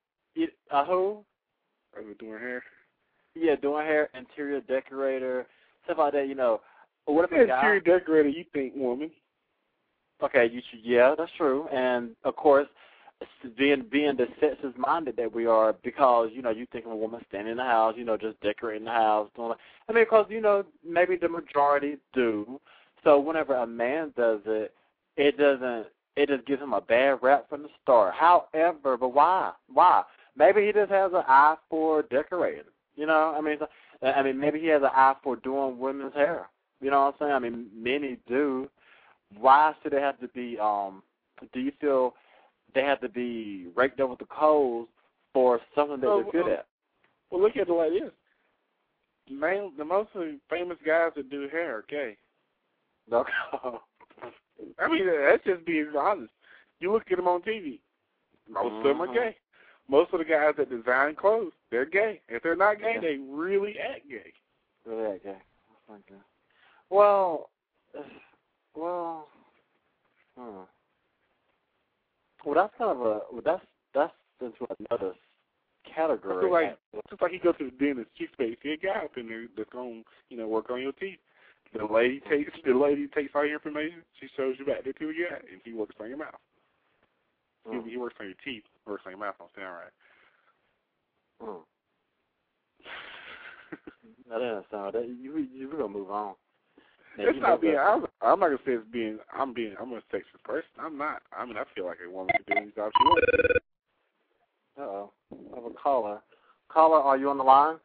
Doing hair? Yeah, doing hair, interior decorator, stuff like that, What if a guy... Interior decorator, you think woman. Okay, yeah, that's true. And, of course, being the sexist-minded that we are, because, you think of a woman standing in the house, just decorating the house. Because, maybe the majority do. So whenever a man does it, it just gives him a bad rap from the start. However, but why? Maybe he just has an eye for decorating. Maybe he has an eye for doing women's hair. You know what I'm saying? Many do. Why should they have to be, do you feel they have to be raked over the coals for something that they're good at? Well, look at it like this. The most famous guys that do hair are gay. Okay. That's just being honest. You look at them on TV. Most of them are gay. Most of the guys that design clothes, they're gay. If they're not gay, they really act gay. Really act gay. That's not good. Well, that's kind of that's into another category. Just like you go to the dentist, you see a guy up in there that's going to work on your teeth. The lady takes all your information. She shows you back there to the guy, and he works on your mouth. He works on your teeth, works on your mouth. I'm saying right. That doesn't sound that you gonna move on. It's not being. I'm not gonna say it's being. I'm a sexist person. I'm not. I feel like a woman can do any job she wants. Uh-oh. I have a caller. Caller, are you on the line?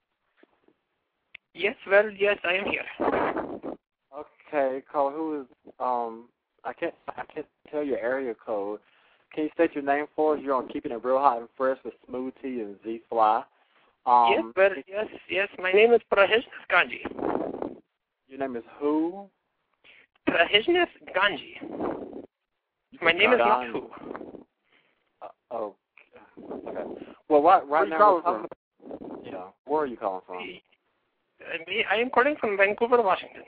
Yes, I am here. Okay, caller, who is I can't tell your area code. Can you state your name for us? You're on Keeping It Real Hot and Fresh with Smooth T and Z Fly. Yes, my name is Prahishnath Ganji. Your name is who? Prahishnath Ganji. My name is not who. Okay. Well, right now we're talking about, where are you calling from? I am calling from Vancouver, Washington.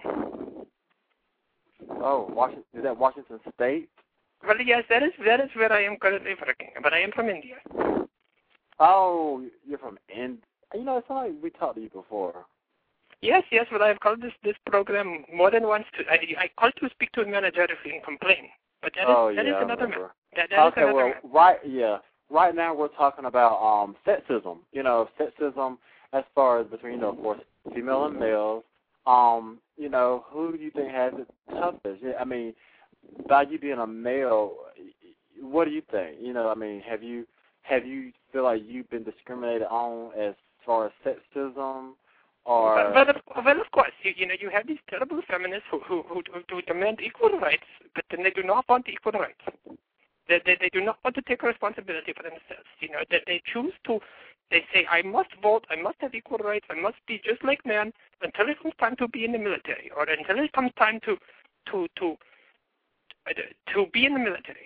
Oh, Washington. Is that Washington State? Well, yes, that is where I am currently working, but I am from India. Oh, you're from India. It's not like we talked to you before. Yes, but I have called this program more than once. I called to speak to a manager if you can complain, but that is another matter. Right now we're talking about sexism. Sexism as far as between, of course, female and males. Who do you think has it toughest? By you being a male, what do you think? Have you feel like you've been discriminated on as far as sexism, or? Well, of course, you have these terrible feminists who demand equal rights, but then they do not want equal rights. They do not want to take responsibility for themselves. That they choose to. They say, I must vote, I must have equal rights, I must be just like men until it comes time to be in the military, or until it comes time to be in the military.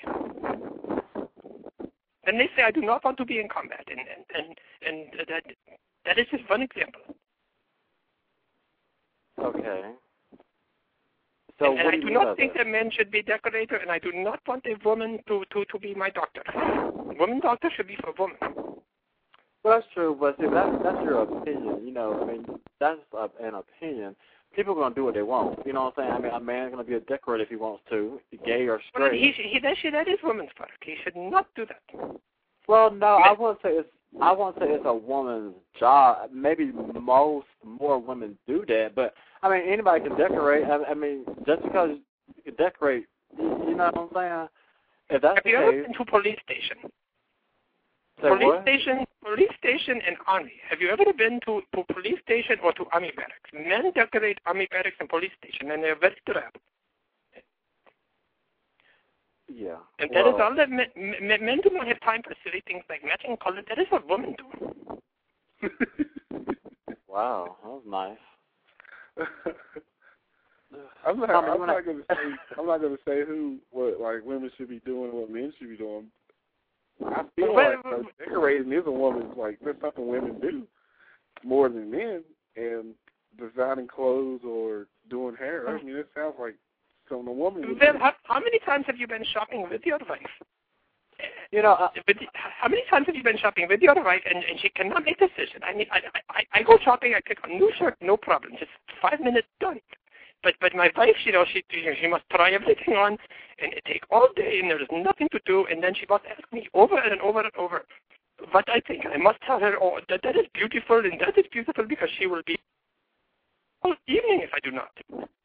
Then they say, I do not want to be in combat, and that is just one example. Okay. So and I do not think that men should be decorator, and I do not want a woman to be my doctor. Woman doctor should be for women. Well, that's true, but see, that's your opinion. That's an opinion. People are going to do what they want. You know what I'm saying? A man's going to be a decorator if he wants to, gay or straight. Well, that is woman's work. He should not do that. Well, no, I won't say it's a woman's job. Maybe more women do that, but anybody can decorate. Just because you can decorate You know what I'm saying? If that's Have you ever been to police station? Police station and army. Have you ever been to police station or to army barracks? Men decorate army barracks and police station, and they're very drab. Yeah. And that is all that men do not have time for silly things like matching color. That is what women do. Wow, that was nice. I'm not gonna say what like women should be doing, what men should be doing. I feel like decorating is a woman's like that's something women do more than men, and designing clothes or doing hair. I mean, it sounds like something a woman would do. How many times have you been shopping with your wife? You know, how many times have you been shopping with your wife and she cannot make a decision? I mean, I go shopping, I pick a new shirt, no problem, just 5 minutes done. But my wife, she must try everything on, and it take all day, and there is nothing to do, and then she must ask me over and over and over what I think. I must tell her, oh, that is beautiful, and that is beautiful because she will be all evening if I do not.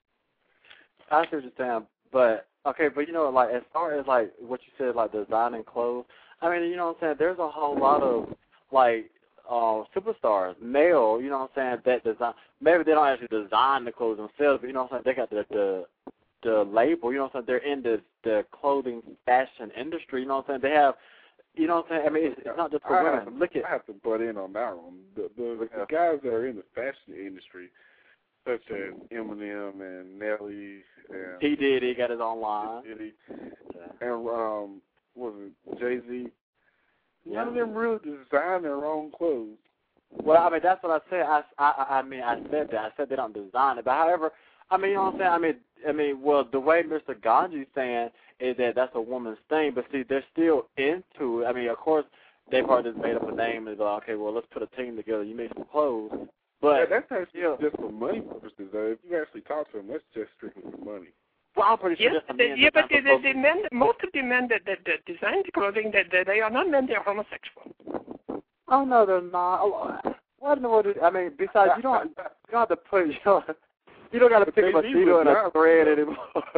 I see what you're saying, but okay, but you know, like as far as like what you said, like designing clothes. I mean, you know what I'm saying? There's a whole lot of like superstars, male, you know what I'm saying, that design. Maybe they don't actually design the clothes themselves, but you know what I'm saying, they got the label, you know what I'm saying, they're in the clothing fashion industry, you know what I'm saying, they have, you know what I'm saying, I mean, it's not just for women. I have to butt in on that one. The guys that are in the fashion industry, such as Eminem and Nelly, and P. Diddy got his own line, and was it Jay-Z? None of them really design their own clothes. Well, I mean, that's what I said. I mean, I said that. I said they don't design it. But however, I mean, you know what I'm saying? I mean, well, the way Mr. Ganji's saying is that that's a woman's thing. But see, they're still into it. I mean, of course, they've already just made up a name and they're like, okay, well, let's put a team together. You make some clothes. But that's actually just for money purposes, though. If you actually talk to them, that's just strictly for money. Well, I'm pretty sure. Yes, but the men, most of the men that design the clothing, that they are not men; they are homosexual. Oh no, they're not. What in the world? I mean, besides, you don't have to put you don't got to pick a mosquito in a thread anymore.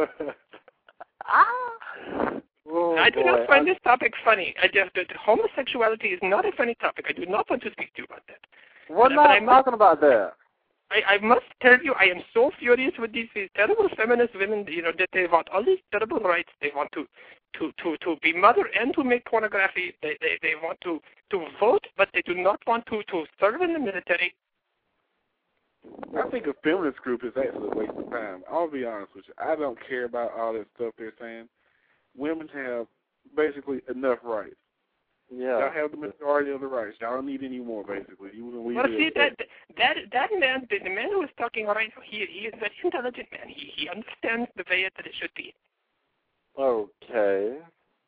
Oh, I do not find this topic funny. The homosexuality is not a funny topic. I do not want to speak to you about that. We're not talking about that. I must tell you, I am so furious with these terrible feminist women, you know, that they want all these terrible rights. They want to be mother and to make pornography. They want to vote, but they do not want to serve in the military. I think a feminist group is actually a waste of time. I'll be honest with you. I don't care about all that stuff they're saying. Women have basically enough rights. Yeah. Y'all have the majority of the rights. Y'all don't need any more, basically. Well, see, that man, the man who is talking right now, he is a very intelligent man. He understands the way that it should be. Okay.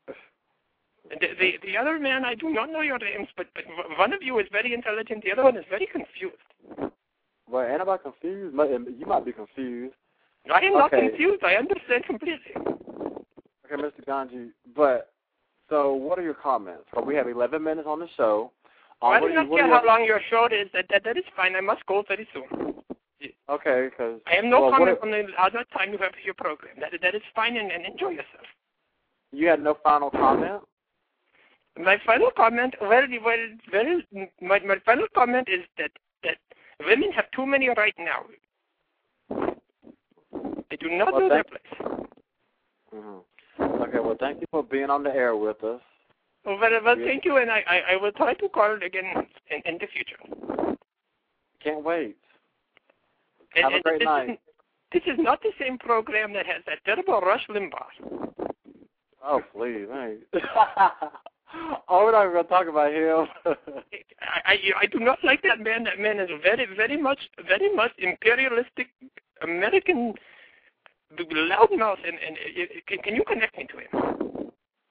The other man, I do not know your names, but one of you is very intelligent. The other one is very confused. Well, ain't nobody confused. You might be confused. I am not confused. I understand completely. Okay, Mr. Ganji, but... So, what are your comments? Well, we have 11 minutes on the show. I do not care how long your show is. That is fine. I must go very soon. Okay, because... I have no comment on the other time you have your program. That is fine, and enjoy yourself. You had no final comment? My final comment, my final comment is that women have too many right now. They do not know their place. Mm-hmm. Okay, well, thank you for being on the air with us. Well, thank you, and I will try to call again in the future. Can't wait. Have a great night. This is not the same program that has that terrible Rush Limbaugh. Oh, please, hey. Oh, we're not even going to talk about him. I do not like that man. That man is very much imperialistic American loudmouth, and can you connect me to him?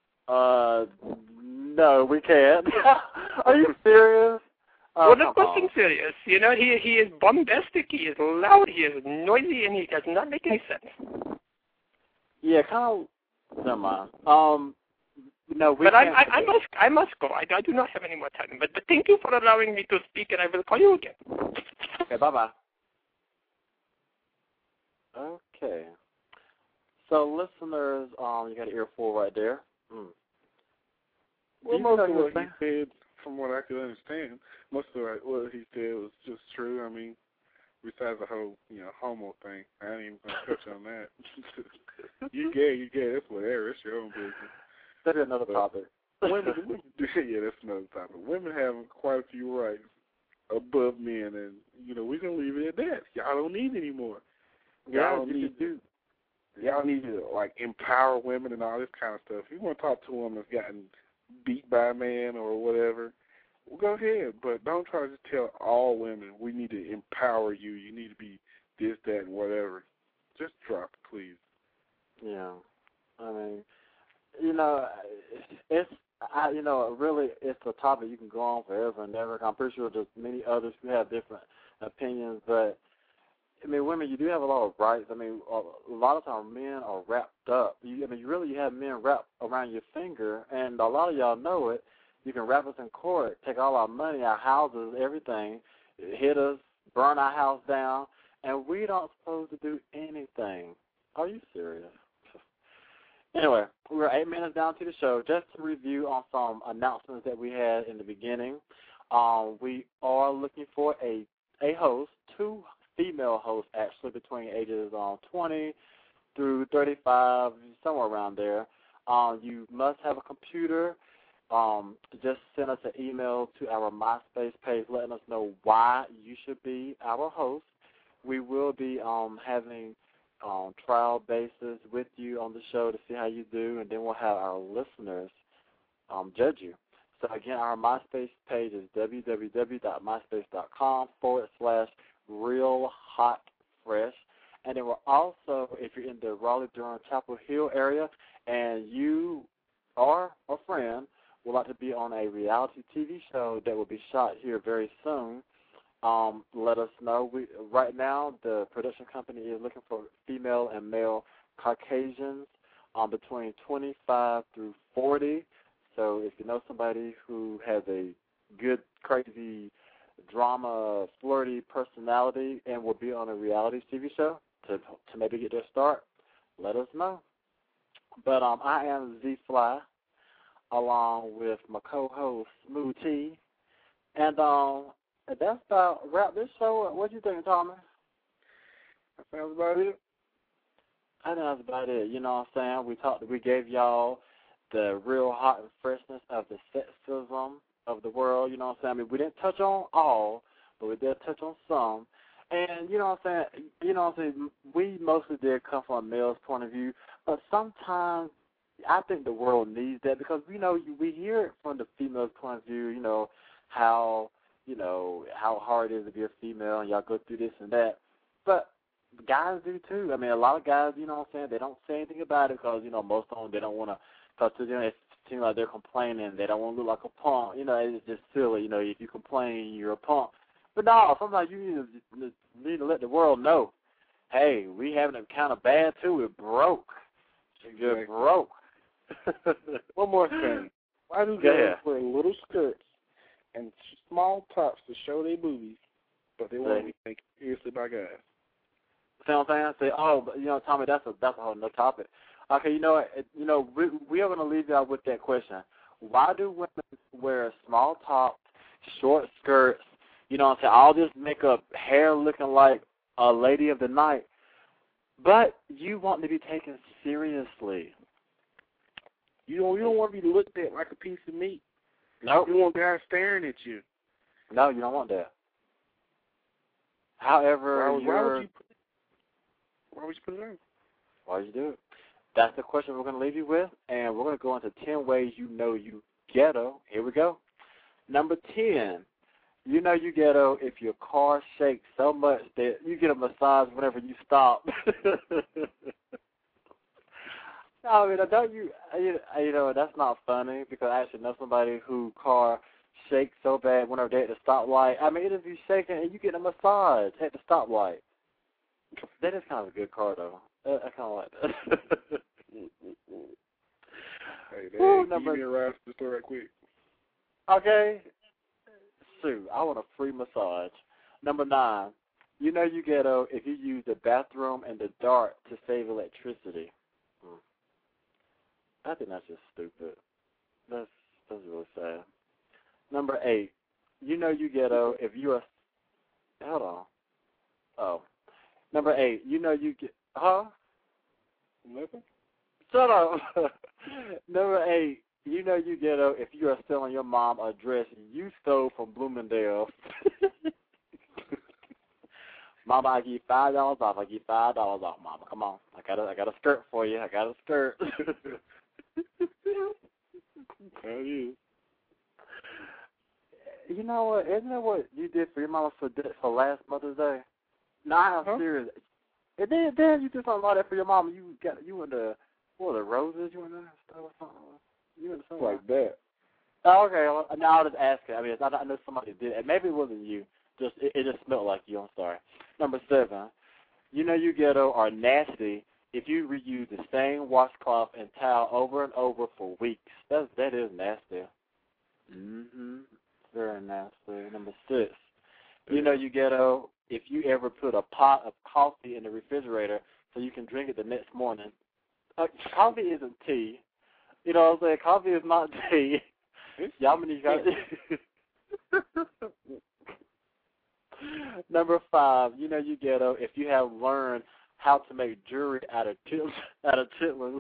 No, we can't. Are you serious? Well, of course I'm serious. You know, he is bombastic, he is loud, he is noisy, and he does not make any sense. Yeah, kind of. Never mind. No, we but can't. I must go. I do not have any more time. But thank you for allowing me to speak, and I will call you again. Okay, bye-bye. Okay. So, listeners, you got an earful right there. Well, most of what he said, from what I could understand, most of what he said was just true. I mean, besides the whole, homo thing, I ain't even going to touch on that. You gay, that's whatever. It's your own business. That's another topic. Women, yeah, that's another topic. Women have quite a few rights above men, and, we're going to leave it at that. Y'all don't need any more. Y'all need to, empower women and all this kind of stuff. If you want to talk to a woman that's gotten beat by a man or whatever, well, go ahead. But don't try to just tell all women, we need to empower you. You need to be this, that, and whatever. Just drop it, please. Yeah. I mean, really, it's a topic you can go on forever and ever. I'm pretty sure there's many others who have different opinions, but I mean, women, you do have a lot of rights. I mean, a lot of times men are wrapped up. You have men wrapped around your finger, and a lot of y'all know it. You can wrap us in court, take all our money, our houses, everything, hit us, burn our house down, and we don't supposed to do anything. Are you serious? Anyway, we're 8 minutes down to the show. Just to review on some announcements that we had in the beginning, we are looking for a host, 2 female hosts, actually, between ages 20 through 35, somewhere around there. You must have a computer. Just send us an email to our MySpace page letting us know why you should be our host. We will be having trial basis with you on the show to see how you do, and then we'll have our listeners judge you. So, again, our MySpace page is www.myspace.com/realhotfresh. And then we're also, if you're in the Raleigh-Durham Chapel Hill area and you or a friend would like to be on a reality TV show that will be shot here very soon, let us know. Right now, the production company is looking for female and male Caucasians between 25 through 40. So if you know somebody who has a good, crazy, drama, flirty personality and will be on a reality TV show to maybe get their start, let us know. But I am Z-Fly, along with my co-host, Smooth T. And that's about wrap this show. What do you think, Tommy? That sounds about it. I think that's about it. You know what I'm saying? We gave y'all the real hot and freshness of the sexism of the world. You know what I'm saying? I mean, we didn't touch on all, but we did touch on some. And you know what I'm saying? We mostly did come from a male's point of view, but sometimes I think the world needs that because we hear it from the female's point of view. How hard it is to be a female, and y'all go through this and that. But guys do too. I mean, a lot of guys, you know what I'm saying, they don't say anything about it because most of them, they don't want to talk to them. It seems like they're complaining. They don't want to look like a punk. It's just silly. If you complain, you're a punk. But no, sometimes you need to let the world know, hey, we having it kind of bad too. We're broke. You're broke. One more thing. Why do girls wear little skirts and small tops to show their boobies, but they won't be taken seriously by guys? See what I'm saying? Tommy, that's a whole other topic. Okay, we are going to leave y'all with that question. Why do women wear small tops, short skirts, all this makeup, hair looking like a lady of the night, but you want to be taken seriously? You don't want to be looked at like a piece of meat. No. You want guys staring at you. No, you don't want that. However, why would you put it on? Why would you do it? That's the question we're going to leave you with, and we're going to go into 10 ways you ghetto. Here we go. Number 10, you ghetto if your car shakes so much that you get a massage whenever you stop. I mean, don't you? That's not funny because I actually know somebody whose car shakes so bad whenever they're at the stoplight. I mean, it'll be shaking and you get a massage at the stoplight. That is kind of a good car, though. I kind of like that. Hey, give me a ride to the store right quick. Okay. Shoot, I want a free massage. Number 9, you ghetto if you use the bathroom in the dark to save electricity. I think that's just stupid. That's really sad. Number 8, you know you ghetto if you are. Hold on. Oh. Number 8, you know you get. Huh? Nothing? Shut up. Number 8, you know you ghetto if you are selling your mom a dress you stole from Bloomingdale. Mama, I give you $5 off. I give you $5 off, Mama. Come on. I got a skirt for you. I got a skirt. How you? You know what? Isn't that what you did for your mama for last Mother's Day? No, I'm serious. And then you did something like that for your mama. You in the roses? You in the stuff or something? You in the something like that? Oh, okay. Well, now I'll just ask it. I mean, I know somebody did it. Maybe it wasn't you. It just smelled like you. I'm sorry. Number 7, you know you ghetto are nasty if you reuse the same washcloth and towel over and over for weeks. That is nasty. Very nasty. Number 6, you know you ghetto if you ever put a pot of coffee in the refrigerator so you can drink it the next morning. Coffee isn't tea. You know what I'm saying? Coffee is not tea. Y'all many guys. Number 5, you know you ghetto if you have learned how to make jewelry out of chitlins.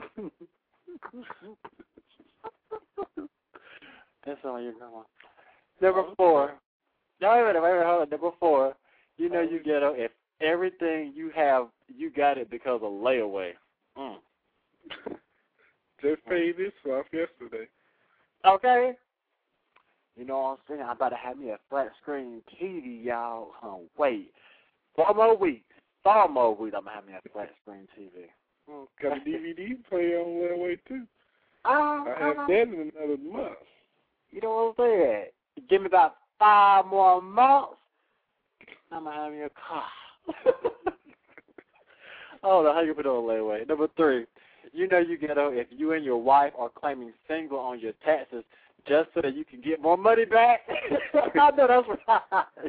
That's all you're going. Number 4. Wait, hold on. Number 4, you know you ghetto if everything you have, you got it because of layaway. Just paid this off yesterday. Okay. You know what I'm saying? I'm about to have me a flat screen TV, y'all. Wait. 4 more weeks. I'm going to have me a flat screen TV. Got a DVD player on layaway, too. I have that in another month. You know what I'm saying? Give me about 5 more months, I'm going to have me a car. Oh, no, how you put it on layaway? Number 3, you know you ghetto if you and your wife are claiming single on your taxes just so that you can get more money back. I know that's right.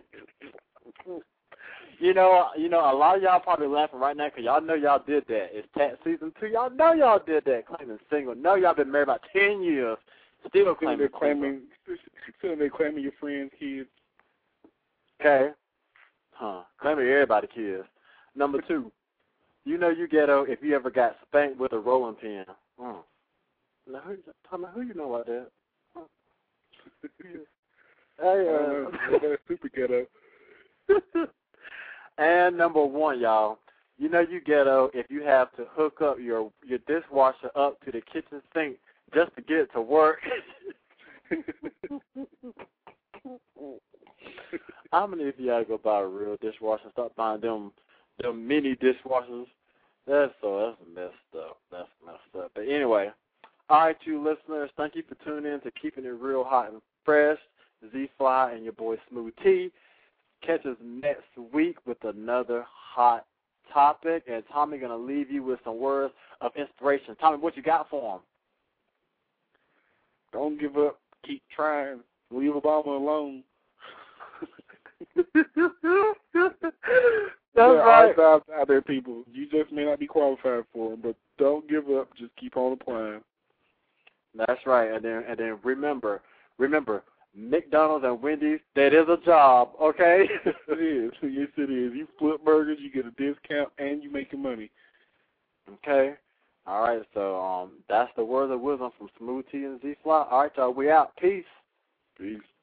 You know, a lot of y'all probably laughing right now because y'all know y'all did that. It's tax season 2. Y'all know y'all did that, claiming single. No, y'all been married about 10 years, still claiming single. Still they're claiming your friends' kids. Okay. Claiming everybody's kids. Number 2, you know you ghetto if you ever got spanked with a rolling pin. Now, who you know about that? That's super ghetto. And number 1, y'all, you know you ghetto if you have to hook up your dishwasher up to the kitchen sink just to get it to work. How many of y'all go buy a real dishwasher and start buying them mini dishwashers? That's messed up. That's messed up. But anyway, all right, you listeners, thank you for tuning in to Keeping It Real Hot and Fresh. Z-Fly and your boy Smooth T. Catch us next week with another hot topic. And Tommy going to leave you with some words of inspiration. Tommy, what you got for him? Don't give up. Keep trying. Leave Obama alone. That's right. There are jobs out there, people. You just may not be qualified for them, but don't give up. Just keep on applying. That's right. And then remember, McDonald's and Wendy's, that is a job, okay? It is. Yes, it is. You flip burgers, you get a discount, and you making money. Okay. All right, so that's the words of wisdom from Smooth T and Z-Fly. All right, y'all, we out. Peace. Peace.